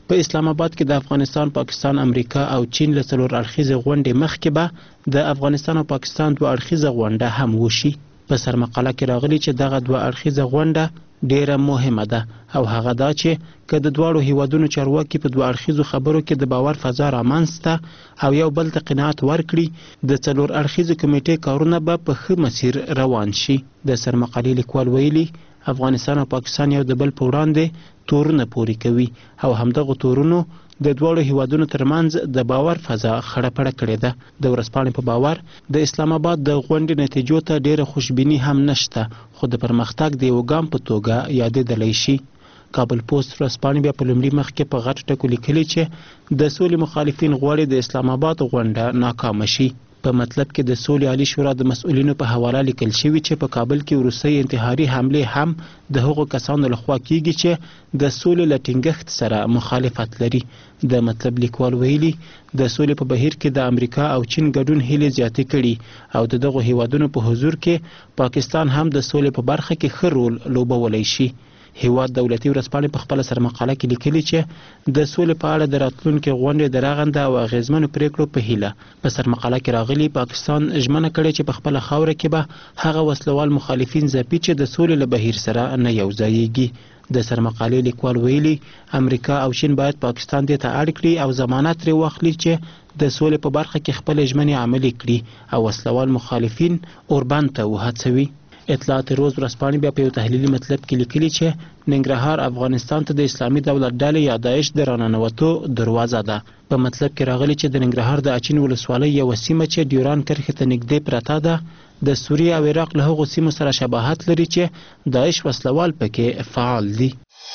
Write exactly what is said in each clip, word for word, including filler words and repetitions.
په اسلام آباد کې د افغانستان، پاکستان، امریکا او چین له څلور اړخیزې غونډې مخکې به د افغانستان او پاکستان دوه اړخیزه غونډه هم وشي. په سرمقاله کې راغلي چې دغه دوه اړخیزه غونډه ډیره مهمه ده او هغه دا چې که د دواړو هیوادونو چارواکي په دوه اړخیزو خبرو کې د باور فضا رامنځته او یو بل ته قناعت ورکړي، د څلور اړخیزو کمیټې کارونه به په ښه مسیر روان شي. د سرمقالې لیکوال ویلي افغانستان او پاکستان یو د بل په وړاندې تورونه پوري کوي او همدغه تورونو د دواړو هیوادونو ترمنځ د باور فضا خړه پړه کړې ده. د ورځپاڼې په باور د اسلام آباد د غونډې نتیجو ته ډیره خوشبیني هم نشته، خو د پرمختګ د یو ګام په توګه یادېدلی شي. کابل پوسټ ورځپاڼې بیا په لومړي مخ کې په غټ ټکو لیکلي چې د سولې مخالفین غواړي د اسلام آباد غونډه ناکامه شي. په مطلب کې د سولې عالی شورا د مسؤلینو په حواله لیکل شوي چې په کابل کې وروستۍ انتحاري حملې هم د هغو کسانو لخوا کیږي چې د سولې له ټینګښت سره مخالفت لري. د مطلب لیکوال ویلي د سولې په بهیر کې د امریکا او چین ګډون هیلې زیاتې کړي او د دغو هیوادونو په حضور کې پاکستان هم د سولې په برخه کې ښه رول لوبولی شي. هیواد دولتي ورځپاڼې په خپله سرمقاله کې لیکلي چې د سولې په اړه د راتلونکي غونډې د رغنده او اغیزمنو پریکړو په هیله. په سرمقاله کې راغلي پاکستان ژمنه کړې چې په خپله خاوره کې به هغه وسلوال مخالفین ځپي چې د سولې له بهیر سره نه یوځایېږي. د سرمقالې لیکوال ویلي امریکا او چین باید پاکستان دې ته اړ کړي او ضمانت ترې واخلي چې د سولې په برخه کې خپلې ژمنې عملي کړي او وسلوال مخالفین اوربند ته وهڅوي. اطلاعات روز ورځپاڼې بیا په یو تحلیلي مطلب کې لیکلي چې ننګرهار افغانستان ته د اسلامي دولت ډلې یا داعش د راننوتو دروازه ده. په مطلب کې راغلي چې د ننګرهار د اچین ولسوالۍ یوه سیمه چې ډیوران کرښې ته نږدې پرته ده د سوریې او عراق له هغو سیمو سره شباهت لري چې داعش وسلوال پکې فعال دي.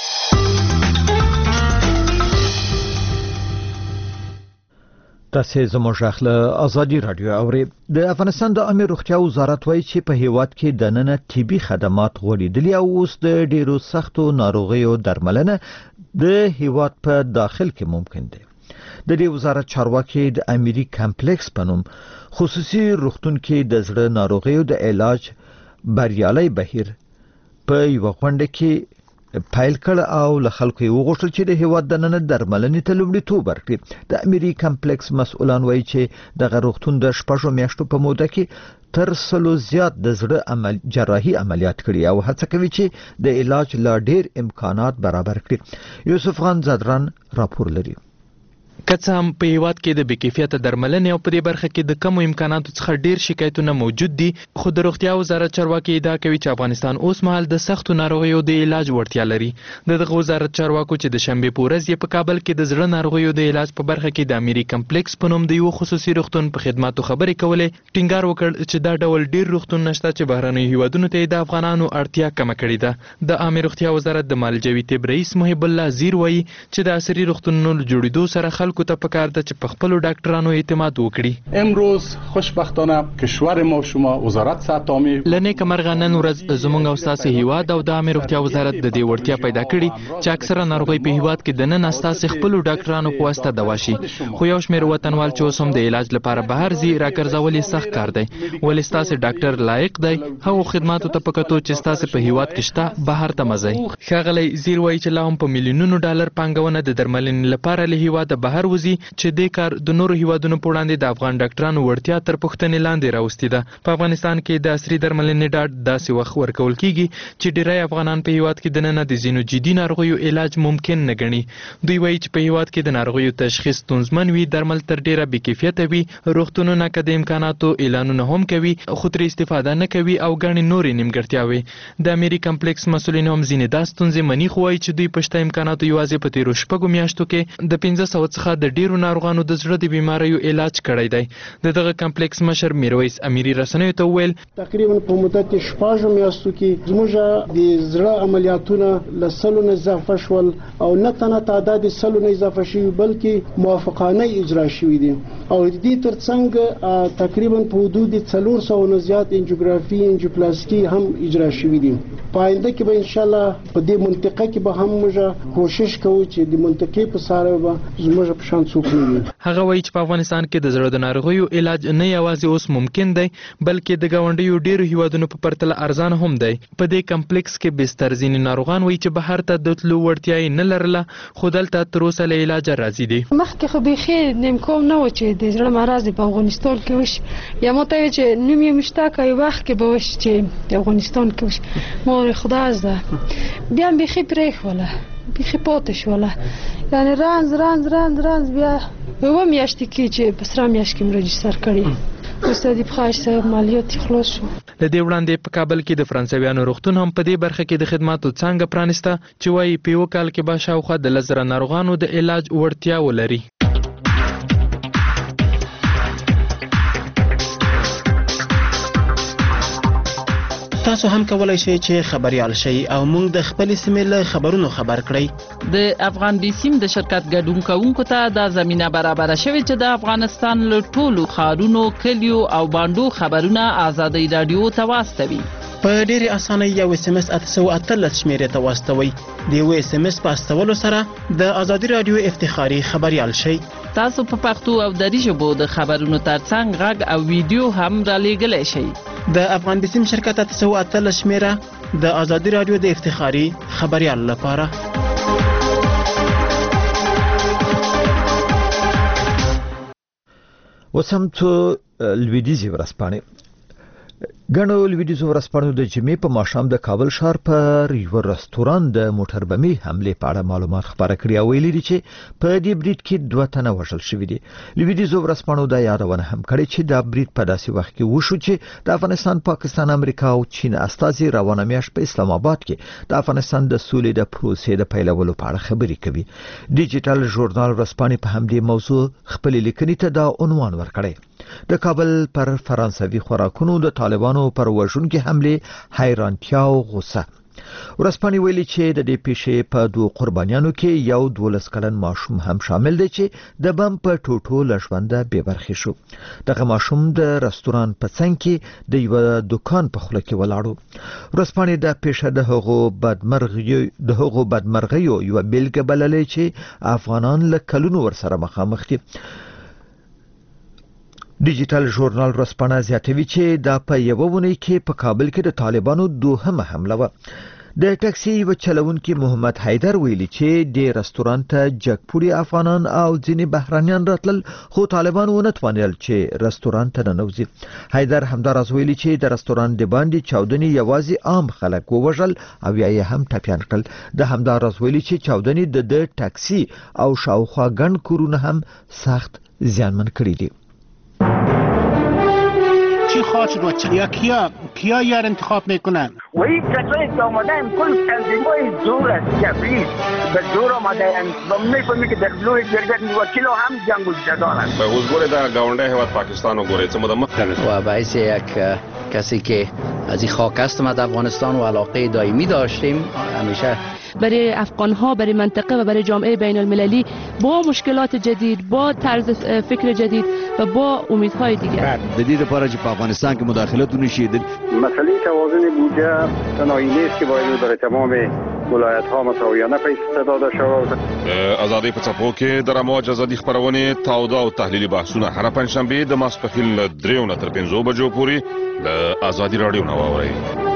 تاسې زموږ غږ له ازادي راډیو اورئ. د افغانستان د عامه روغتیا وزارت وایي چې په هیواد کې دننه طبي خدمات غوړېدلي او اوس د ډیرو سختو ناروغیو درملنه د هیواد په داخل کې ممکن ده. د دې وزارت چارواکي د امیری کمپلیکس په نوم خصوصي روغتون کې د زړه ناروغیو د علاج بریالي بهیر په یو غونډه کې پایل کړ او له خلکو یې وغوښتل چې د هیواد دننه درملنې ته لومړیتوب ورکړي. د امیری کمپلیکس مسؤلان وایي چې دغه روغتون د شپږو میاشتو په موده کې تر سلو زیات د زړه عمل جراحي عملیات کړي او هڅه کوي چې د علاج لا ډیر امکانات برابر کړي. یوسف خان زادران راپور لري. که څه هم په هیواد کې د بې کیفیته درملنې او په دې برخه کې د کمو امکاناتو څخه ډیر شکایتونه موجود دي، خو د روغتیا وزارت چارواکي ادعا کوي چې افغانستان اوس مهال د سختو ناروغیو د علاج وړتیا لري. د دغه وزارت چارواکو چې د شنبې په ورځ یې په کابل کې د زړه ناروغیو د علاج په برخه کې د امیری کمپلیکس په نوم د یو خصوصي روغتون په خدماتو خبرې کولې، ټینګار وکړ چې دا ډول ډیر روغتون نشته چې بهرنیو هیوادونو ته د افغانانو اړتیا کمه کړې ده. د عامه روغتیا وزارت د مالجوي طب رئیس محب الله زیر وایي چې د عصري روغتونونو جوړېدو سره خلکو ته پکار ده چې په خپل ډاکټرانو اعتماد وکړي. امروز خوشبختانه کشور ما شما وزارت صحت عامه لنیک مرغه نن ورځ زموږ او ستاسو هیواد او د عامه روغتیا وزارت د دې وړتیا پیدا کړي چې اکثره ناروغي په هیواد کې د نن ستاسو خپل ډاکټرانو په واسطه دوا شي. خو یو شمېر وطنوال چې اوس هم د علاج لپاره بهر ځي راګرځول یې سخت کار دی. ولې ستاسو ډاکټر لایق دی هغو خدماتو ته په کتو چې ستاسو په هیواد کې شته بهر ته مزي. ښاغلی زیر وایي چې لا هم په میلیونونو ډالر پانګونه د درملنې لپاره له هیواده بهر وځي چې د کار د نورو هیوادونو په وړاندې د افغان ډاکټرانو وړتیا تر پوښتنې لاندې راوستې ده. په افغانستان کې د عصري درملنې ډاډ داسې وخت ورکول کیږي چې ډیری افغانان په هیواد کې دننه د ځینو جدي ناروغیو علاج ممکن نه ګڼي. دوی وایي چې په هیواد کې د ناروغیو تشخیص ستونزمن وي، درمل تر ډیره بې کیفیته وي، روغتونونه که د امکاناتو اعلانونه هم کوي خو ترې استفاده نه کوي او ګڼې نورې نیمګړتیاوې. د امیری کمپلیکس مسؤلین هم ځینې دا ستونزې مني، خو وایي چې دوی په شته امکاناتو یوازې په تیرو شپږو میاشتو کې د پنځه سوه څخه د ډیرو ناروغانو د زړه د بیماریو علاج کړی دی. د دغه کمپلیکس مشر میرویس امیری رسنیو ته وویل تقریبا په مدت کې شپږو میاشتو کې زموږ د زړه عملیاتونه له سلو نه اضافه شول او نه تنه تعداد سلو نه اضافه شوي بلکې موافقانه اجرا شوي دي او د دې ترڅنګ تقریبا په حدود څلور سوه نه زیات انجیوګرافي انجیوپلاسټي هم اجرا شوي دي. په آینده کې به ان شاء الله په دې منطقه کې به هم موږ کوشش کوو چې د منطقې په ساره به زموږ په شان څوک نه وي. هغه وایي چې په افغانستان کې د زړه د ناروغیو علاج نه یوازې اوس ممکن دی بلکې د ګاونډیو ډیرو هیوادونو په پرتله ارزانه هم دی. په دې کمپلیکس کې بستر ځینې ناروغان وایي چې بهر ته د تلو وړتیا یې نه لرله خو دلته تر اوسه له علاجه راضي دي. مخکې خو بیخي نیمکوم نه و چې د زړه مرض په افغانستان کې وشي یا ما ته وایي چې نوم یې مشتاق ای وخت کې به وشي چې د افغانستان کې وشي ما خدا زده بیا بیخي پرېښوله بیخي پاتې شوله یعنی رنز رنز رنز رنز بیا اوه میاشتې کې چې په سره میاشت کې م رجستر کړي استادي بخیر صاحب مالیات خلاص شو. له دې وړاندې په کابل کې د فرانسویانو روغتون هم په دې برخه کې د خدماتو څانګه پرانسته چې وایي په یو کال کې به شاوخوا د لس زره ناروغانو د علاج وړتیا ولري. تاسو هم کولای شئ چې خبريال شئ او موږ د خپل سیمې له خبرونو خبر کړئ. د افغان بیسیم د شرکت ګډون کوونکو ته د زمينه برابر شوی چې د افغانستان له ټولو ښارونو کلیو او باندو خبرونه آزادۍ رادیو ته واستوي. په ډېرې اسانۍ یو اس ام اس اته سوه اتلس شمیرې ته واستوئ. د یو اس ام اس په استولو سره د ازادي رادیو افتخاري خبريال شئ. تاسو په پښتو او دری ژبو د خبرونو ترڅنګ غږ او ویډیو هم را لېږلی شئ. د افغان بیسیم شرکت اته سوه اتلس شمیره د ازادي رادیو د افتخاري خبريال لپاره. وسمتو لویدیزي ورسپانې ګڼو لویدیزو ورسپانو د جمعې په ماښام د کابل ښار پر یو رستوران د موټر بمي حمله په اړه معلومات خبره کړې او ویلي دي چې په دې برید کې دوه تنه وژل شوي دي. لویدیزو ورسپانو دا یادونه هم کړې چې دا برید په داسې وخت کې وشو چې د افغانستان، پاکستان، امریکا او چین استازي روانه میاشت په اسلام آباد کې د افغانستان د سولې د پروسې د پیلولو په اړه خبرې کوي. ډیجیټل ژورنال ورسپانې په همدې موضوع خپل لیکنې ته دا عنوان ورکړی: د کابل پر فرانسوي خوراکونو د طالبانو پر وژونکي حمله حیرانتیا او غوسه. ورسپانې ویلي چې د دې پیښې په دوه قربانیانو کې یو دولس کلن ماشوم هم شامل دی چې د بم په ټوټو له ژونده بې برخې شو. دغه ماشوم د رستوران په څنګ کې د یو دکان په خوله کې ولاړو. ورسپانې دا پیښه د هغو بدمرغیو د هغو بدمرغیو یو بیلګه بللې چې افغانان له کلونو ورسره مخامخ دي. ډیجیټل ژورنال ورسپانه زیاتوي چې دا په یوه ونې کې په کابل کې د طالبانو دوهمه حمله وه. د ټاکسي یو چلوونکي محمد حیدر ویلي چې د رستوران ته جګپوړي افغانان او ځینې بهرانیان راتلل خو طالبان ونه توانل چې رستوران ته ننوځي. حیدر همداراز ویلي چې د رستوران د باندې چاودنې یوازې عام خلک ووژل او یا یې هم ټپیان کړل. د همداراز ویلي چې چاودنې د ټاکسي او شاوخوا ګڼ کورونه هم سخت زیانمن کړي دي. چی خواهد شد و یا کیا کیا یار انتخاب میکنن و این کسایی که آمدن کل تنظیمای زور است کبریز به زور آمدن و میفهمی که در بلوی شرکت وکیل هم جنگ و جدال است. به حضور در گاونده هواد پاکستان و گوره چه مدام و باعث یک کسی که از این خاک است ما افغانستان و علاقه دائمی داشتیم همیشه برای افغان ها، برای منطقه و برای جامعه بین المللی با مشکلات جدید، با طرز فکر جدید و با امیدهای دیگر. جدید پاره چې په افغانستان کې مداخلت ونشي. مسئله توازن بودجه تنهایی نیست که باید در تمام ولایت ها مساویانه پیش داده شود. ازادي په څپو کې د رموج ازادي خبرونه تاوده او تحلیلي بحثونه هر پنځشنبه د ماسپښین له دریو نه تر پنځو بجو پورې د ازادي رادیو نه واورئ.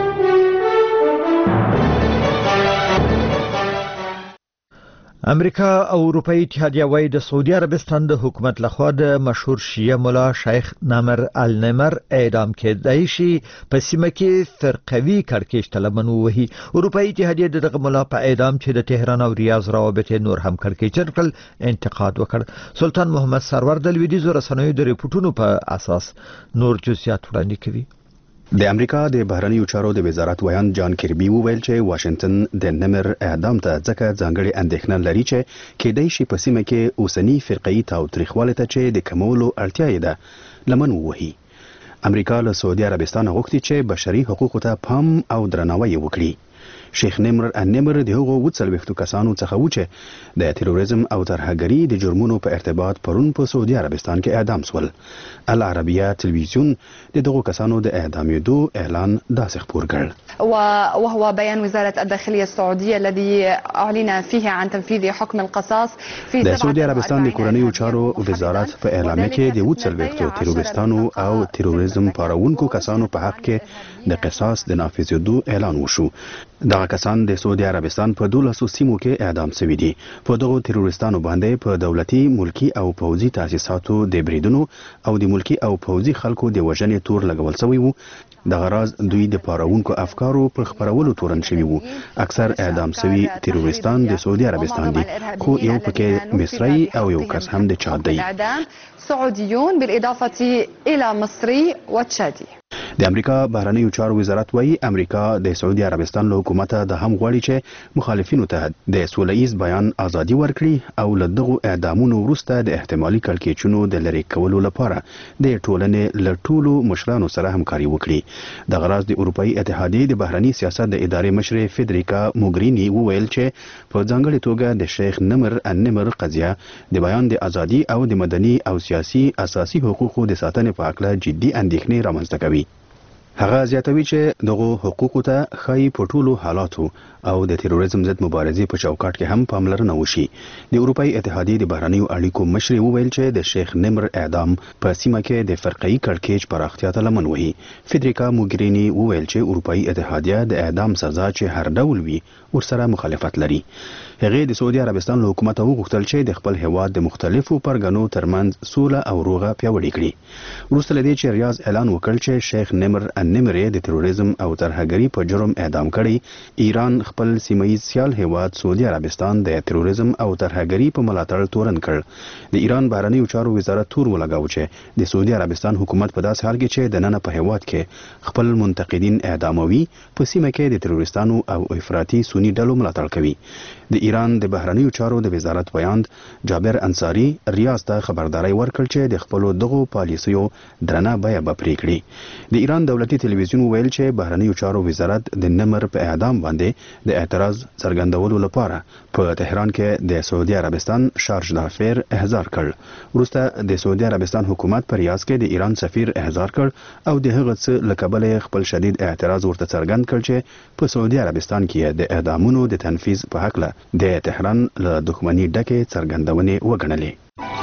امریکا او اروپאי اتحادیه وايي د سعودي عربستان د حکومت لخوا د مشهور شیعه مولا شیخ نامر النمر اعدام کېدای شي په سیمه کې فرقوي کړکېچ طلبان وهي. اروپאי اتحادیه دغه مولا په اعدام چې د تهران او ریاض روابط نور هم کړکېچ کړل انتقاد وکړ. سلطان محمد سرور د لویدیځو رسنیو د ریپورتونو په اساس نور جزئیات وړاندې کوي. د امریکا د بهرنیو چارو د وزارت ویان جان کربي وویل چې واشنگټن د نمر اعدام ته ځکه ځانګړي اندېښنه لري چې کېدای شي په سیمه کې اوسنی فرقه‌ي تاوتریخوالی ته چې د کمولو اړتیا یې ده لمن ووهي. امریکا له سعودي عربستان غوښتي چې بشري حقوقو ته پام او درناوی وکړي. شیخ نمر النمر د هغو وڅلوېښتو کسانو څخه و چې د تروریزم او ترهګري د جرمونو په ارتباط پرون په سعودي عربستان کې اعدام شول. العربیه تلویزیون د دغو کسانو د اعدامېدو اعلان داسې خپور کړ. وهو بيان وزارة الداخلية السعودية الذي أعلن فيه عن تنفيذ حكم القصاص في د سعودي عربستان د کورنیو چارو وزارت په اعلامیه کې د وڅلوېښتو تروریستانو او تروریزم پارونکو کسانو په حق کې د قصاص د نافذېدو اعلان وشو. دغه کسان د سعودي عربستان په دولسو سیمو کې اعدام شوي دي. په دغو تروریستانو باندې په دولتي، ملکی او پوځي تاسیساتو د بریدونو او د ملکی او پوځي خلکو د وژنې تور لګول شوی وو. دغه راز دوی د پارونکو افکارو پر خپرولو تورن شوي وو. اکثر اعدام شوي تروریستان د سعودي عربستان دي، خو یو پکې مصری او یو کس هم د چاد دی. سعوديون بالإضافة إلى مصري وتشادي. د امریکا بهرنیو چارو وزارت وایي امریکا د سعودي عربستان له حکومت د هم غواړي چې مخالفینو ته د سولهییز بیان ازادي ورکړي او له دغو اعدامونو وروسته د احتمالي کړکېچونو د لرې کولو لپاره د ټولنې له ټولو مشرانو سره همکاري وکړي. دغه راز د اروپایي اتحادیې د بهرني سیاست د ادارې مشرې فدریکا موګریني وویل چې په ځانګړې توګه د شیخ نمر النمر قضیه د بیان د ازادي او د مدني او سیاسي اساسي حقوقو د ساتنې په اړه جدي اندېښنې رامنځته کوي. هغه زیاتوي چې دغه حقوقو ته ښایي په ټولو حالاتو او د تروریزم ضد مبارزې په چوکاټ کې هم پاملرنه وشي. د اروپایي اتحادیې د بهرنیو اړیکو مشرې وویل چې د شیخ نمر اعدام په سیمه کې د فرقه‌ایي کړکېچ پراختیا ته لمن وهي. فدریکا موګریني وویل چې اروپایي اتحادیه د اعدام سزا چې هر ډول وي ورسره مخالفت لري. هغه د سعودي عربستان له حکومت وغوښتل چې د خپل هیواد د مختلفو پرګنو ترمنځ سوله او روغه پیاوړې کړي. وروسته له دې چې ریاض اعلان وکړ چې شیخ نمر النمر د تروریزم او ترهګري په جرم اعدام کړي، ایران خپل سیمه‌ییز سیال هیواد سعودي عربستان د تروریزم او ترهګري په ملاتړ تورن کړ. د ایران بهرنیو چارو وزارت تور ولګاو چې د سعودي عربستان حکومت په داسې حال کې چې د نن په هیواد کې خپل منتقدین اعداموي په سیمه کې د تروریستانو او افراطي سنی ډلو ملاتړ کوي. د ایران د بهرنیو چارو د وزارت بیان جابر انصاری ریاض ته خبرداري ورکړ چې د خپل دغو پالیسیو درنه بیه به پرې کړي. د ایران دولتي تلویزیون ویل چې بهرنیو چارو وزارت د نمر په اعدام باندې د اعتراض څرګندولو لپاره په تهران کې د سعودي عربستان شارج دافیر احضار کړ. وروسته د سعودي عربستان حکومت په ریاض کې د ایران سفیر احضار کړ او د هغه څه له کبله خپل شدید اعتراض ورته څرګند کړ چې په سعودي عربستان کې د اعدامونو د تنفيذ په حق له د تهران له دښمنۍ ډکې څرګندونې وګڼلې.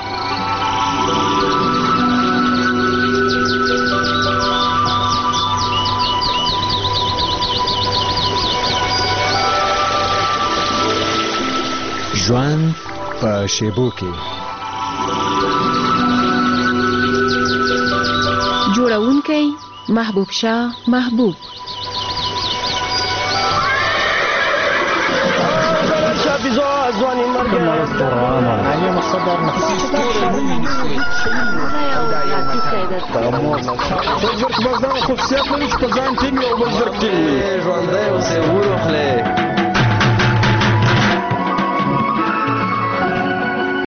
ژوند په شیبو کې جوړونکی محبوب شاه محبوب ځواني مرګ علي مصدر بزرګ بزرګ خو سیاست نه چې ځان ټینګ او بزرګ ټینګ ژوندۍ اوسې ورخله